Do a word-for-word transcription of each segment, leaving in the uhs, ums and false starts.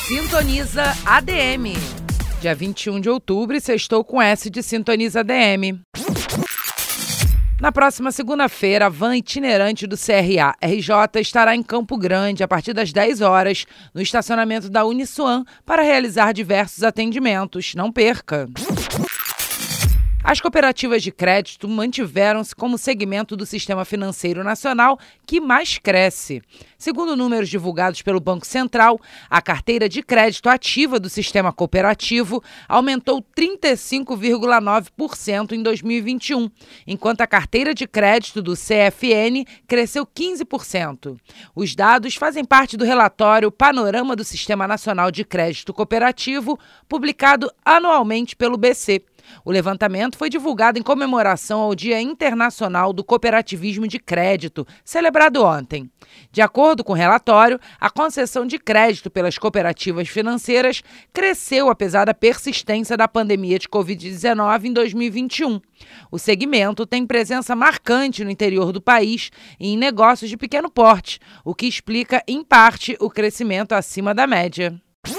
Sintoniza A D M. Dia vinte e um de outubro, sextou com S de Sintoniza A D M. Na próxima segunda-feira, a van itinerante do C R A R J estará em Campo Grande a partir das dez horas, no estacionamento da Uniswan, para realizar diversos atendimentos. Não perca! As cooperativas de crédito mantiveram-se como segmento do sistema financeiro nacional que mais cresce. Segundo números divulgados pelo Banco Central, a carteira de crédito ativa do sistema cooperativo aumentou trinta e cinco vírgula nove por cento em dois mil e vinte e um, enquanto a carteira de crédito do C F N cresceu quinze por cento. Os dados fazem parte do relatório Panorama do Sistema Nacional de Crédito Cooperativo, publicado anualmente pelo B C. O levantamento foi divulgado em comemoração ao Dia Internacional do Cooperativismo de Crédito, celebrado ontem. De acordo com o relatório, a concessão de crédito pelas cooperativas financeiras cresceu apesar da persistência da pandemia de covid dezenove em dois mil e vinte e um. O segmento tem presença marcante no interior do país e em negócios de pequeno porte, o que explica, em parte, o crescimento acima da média.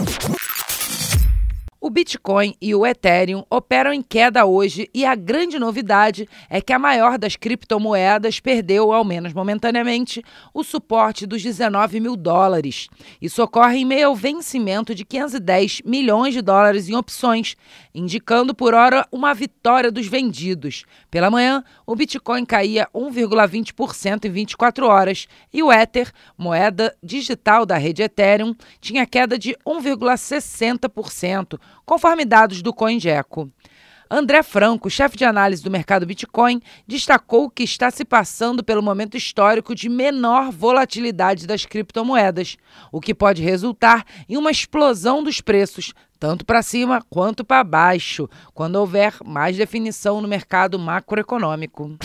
O Bitcoin e o Ethereum operam em queda hoje e a grande novidade é que a maior das criptomoedas perdeu, ao menos momentaneamente, o suporte dos dezenove mil dólares. Isso ocorre em meio ao vencimento de quinhentos e dez milhões de dólares em opções, indicando por hora uma vitória dos vendidos. Pela manhã, o Bitcoin caía um vírgula vinte por cento em vinte e quatro horas e o Ether, moeda digital da rede Ethereum, tinha queda de um vírgula sessenta por cento, conforme dados do CoinGecko. André Franco, chefe de análise do mercado Bitcoin, destacou que está se passando pelo momento histórico de menor volatilidade das criptomoedas, o que pode resultar em uma explosão dos preços, tanto para cima quanto para baixo, quando houver mais definição no mercado macroeconômico.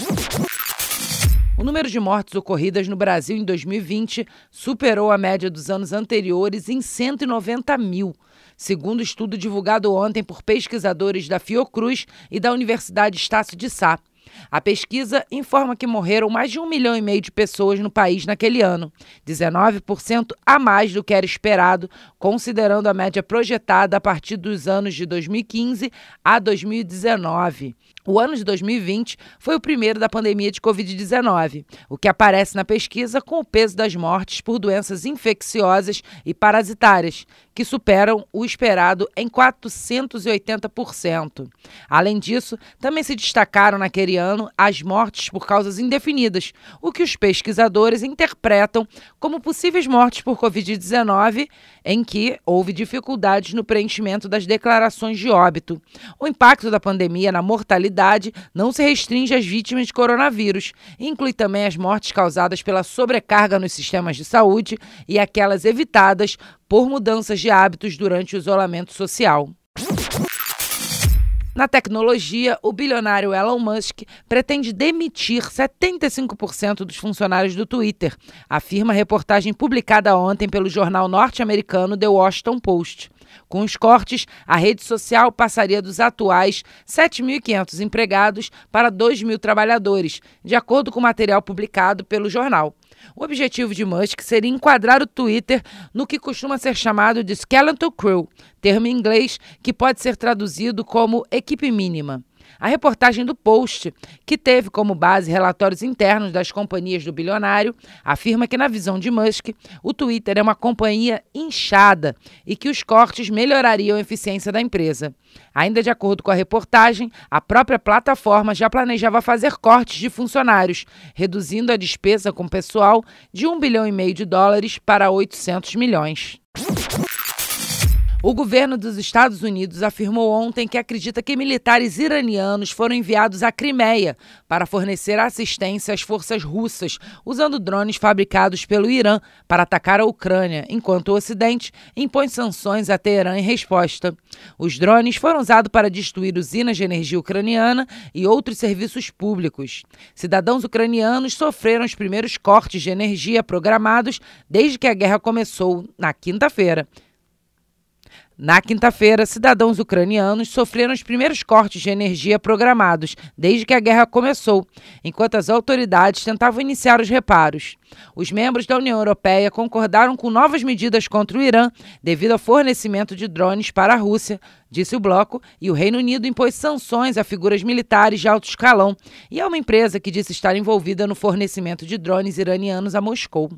O número de mortes ocorridas no Brasil em dois mil e vinte superou a média dos anos anteriores em cento e noventa mil, segundo estudo divulgado ontem por pesquisadores da Fiocruz e da Universidade Estácio de Sá. A pesquisa informa que morreram mais de um milhão e meio de pessoas no país naquele ano, dezenove por cento a mais do que era esperado, considerando a média projetada a partir dos anos de dois mil e quinze a dois mil e dezenove. O ano de dois mil e vinte foi o primeiro da pandemia de covid dezenove, o que aparece na pesquisa com o peso das mortes por doenças infecciosas e parasitárias, que superam o esperado em quatrocentos e oitenta por cento. Além disso, também se destacaram naquele ano as mortes por causas indefinidas, o que os pesquisadores interpretam como possíveis mortes por covid dezenove, em que houve dificuldades no preenchimento das declarações de óbito. O impacto da pandemia na mortalidade não se restringe às vítimas de coronavírus, inclui também as mortes causadas pela sobrecarga nos sistemas de saúde e aquelas evitadas por mudanças de hábitos durante o isolamento social. Na tecnologia, o bilionário Elon Musk pretende demitir setenta e cinco por cento dos funcionários do Twitter, afirma a reportagem publicada ontem pelo jornal norte-americano The Washington Post. Com os cortes, a rede social passaria dos atuais sete mil e quinhentos empregados para dois mil trabalhadores, de acordo com o material publicado pelo jornal. O objetivo de Musk seria enquadrar o Twitter no que costuma ser chamado de Skeleton Crew, termo em inglês que pode ser traduzido como equipe mínima. A reportagem do Post, que teve como base relatórios internos das companhias do bilionário, afirma que, na visão de Musk, o Twitter é uma companhia inchada e que os cortes melhorariam a eficiência da empresa. Ainda de acordo com a reportagem, a própria plataforma já planejava fazer cortes de funcionários, reduzindo a despesa com pessoal de um bilhão e meio de dólares para oitocentos milhões. O governo dos Estados Unidos afirmou ontem que acredita que militares iranianos foram enviados à Crimeia para fornecer assistência às forças russas, usando drones fabricados pelo Irã para atacar a Ucrânia, enquanto o Ocidente impõe sanções a Teherã em resposta. Os drones foram usados para destruir usinas de energia ucraniana e outros serviços públicos. Cidadãos ucranianos sofreram os primeiros cortes de energia programados desde que a guerra começou na quinta-feira. Na quinta-feira, cidadãos ucranianos sofreram os primeiros cortes de energia programados desde que a guerra começou, enquanto as autoridades tentavam iniciar os reparos. Os membros da União Europeia concordaram com novas medidas contra o Irã devido ao fornecimento de drones para a Rússia, disse o bloco, e o Reino Unido impôs sanções a figuras militares de alto escalão e a uma empresa que disse estar envolvida no fornecimento de drones iranianos a Moscou.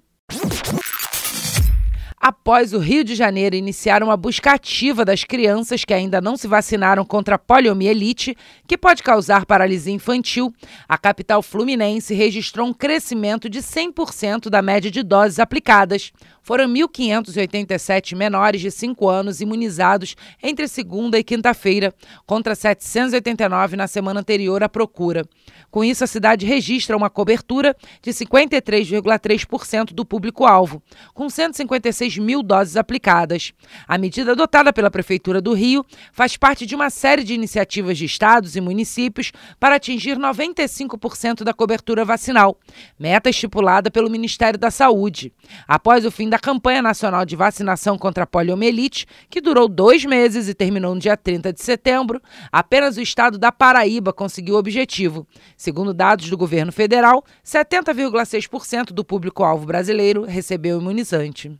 Após o Rio de Janeiro iniciar uma busca ativa das crianças que ainda não se vacinaram contra a poliomielite, que pode causar paralisia infantil, a capital fluminense registrou um crescimento de cem por cento da média de doses aplicadas. Foram mil quinhentos e oitenta e sete menores de cinco anos imunizados entre segunda e quinta-feira, contra setecentos e oitenta e nove na semana anterior à procura. Com isso, a cidade registra uma cobertura de cinquenta e três vírgula três por cento do público-alvo, com cento e cinquenta e seis mil doses aplicadas. A medida adotada pela Prefeitura do Rio faz parte de uma série de iniciativas de estados e municípios para atingir noventa e cinco por cento da cobertura vacinal, meta estipulada pelo Ministério da Saúde. Após o fim da campanha nacional de vacinação contra a poliomielite, que durou dois meses e terminou no dia trinta de setembro, apenas o estado da Paraíba conseguiu o objetivo. Segundo dados do governo federal, setenta vírgula seis por cento do público-alvo brasileiro recebeu o imunizante.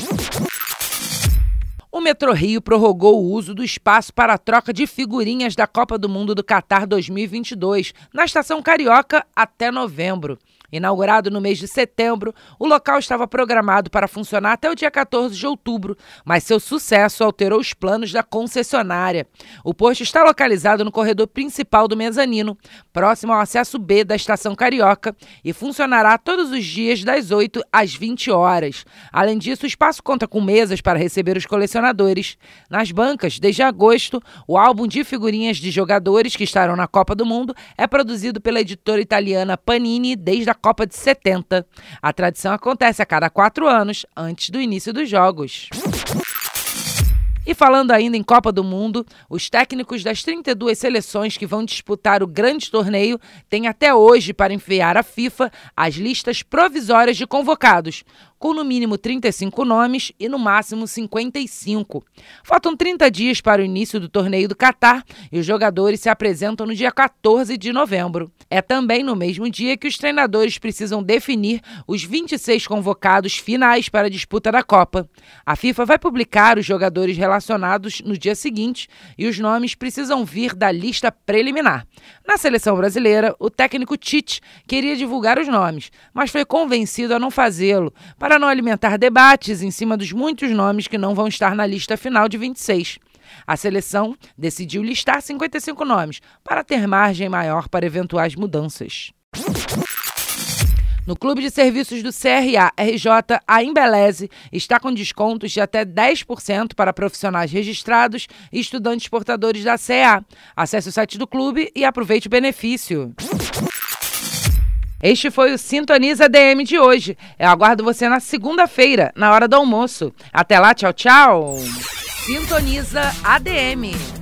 O Metrorio prorrogou o uso do espaço para a troca de figurinhas da Copa do Mundo do Catar dois mil e vinte e dois na Estação Carioca até novembro. Inaugurado no mês de setembro, o local estava programado para funcionar até o dia quatorze de outubro, mas seu sucesso alterou os planos da concessionária. O posto está localizado no corredor principal do mezanino, próximo ao acesso B da Estação Carioca, e funcionará todos os dias das oito às vinte horas. Além disso, o espaço conta com mesas para receber os colecionadores. Nas bancas, desde agosto, o álbum de figurinhas de jogadores que estarão na Copa do Mundo é produzido pela editora italiana Panini desde a Copa de setenta. A tradição acontece a cada quatro anos, antes do início dos jogos. E falando ainda em Copa do Mundo, os técnicos das trinta e duas seleções que vão disputar o grande torneio têm até hoje para enviar à FIFA as listas provisórias de convocados, com no mínimo trinta e cinco nomes e no máximo cinquenta e cinco. Faltam trinta dias para o início do torneio do Catar e os jogadores se apresentam no dia quatorze de novembro. É também no mesmo dia que os treinadores precisam definir os vinte e seis convocados finais para a disputa da Copa. A FIFA vai publicar os jogadores relacionados no dia seguinte e os nomes precisam vir da lista preliminar. Na seleção brasileira, o técnico Tite queria divulgar os nomes, mas foi convencido a não fazê-lo, para não alimentar debates em cima dos muitos nomes que não vão estar na lista final de vinte e seis. A seleção decidiu listar cinquenta e cinco nomes, para ter margem maior para eventuais mudanças. No Clube de Serviços do C R A R J, a Embeleze está com descontos de até dez por cento para profissionais registrados e estudantes portadores da C E A. Acesse o site do clube e aproveite o benefício. Este foi o Sintoniza A D M de hoje. Eu aguardo você na segunda-feira, na hora do almoço. Até lá, tchau, tchau. Sintoniza A D M.